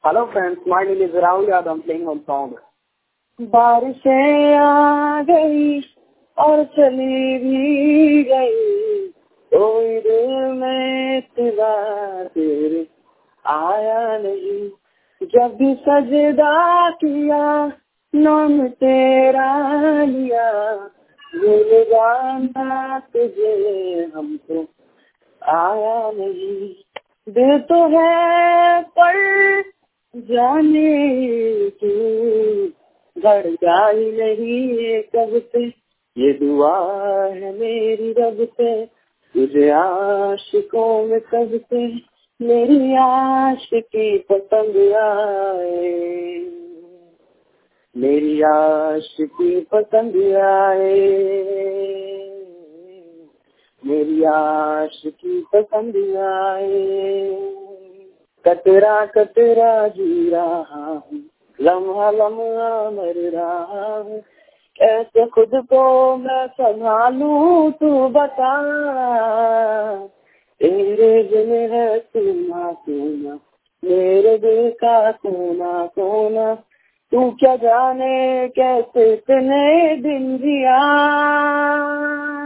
Hello friends, my name is Rahul Yadav. I'm playing one song. बारिशें आ गई और चली भी गई, कोई दिल में सिवा तेरे आया नहीं। जब भी सजदा किया नाम तेरा लिया, ये गाना तुझे हमको आया नहीं। दिल तो है पर जाने तू धड़का ही नहीं है कब से, ये दुआ है मेरी रब से, तुझे आशिकों में कब से मेरी आशिकी पसंद आए, मेरी आशिकी पसंद आए, मेरी आशिकी पसंद आए। कतरा कतरा जी रहा हूँ, लम्हा लम्हा मर रहा हूँ, कैसे खुद को मैं संभालूं तू बता। तेरे बिन है सुना सुना मेरे दिल का सोना सोना, तू क्या जाने कैसे इतने दिन जिया।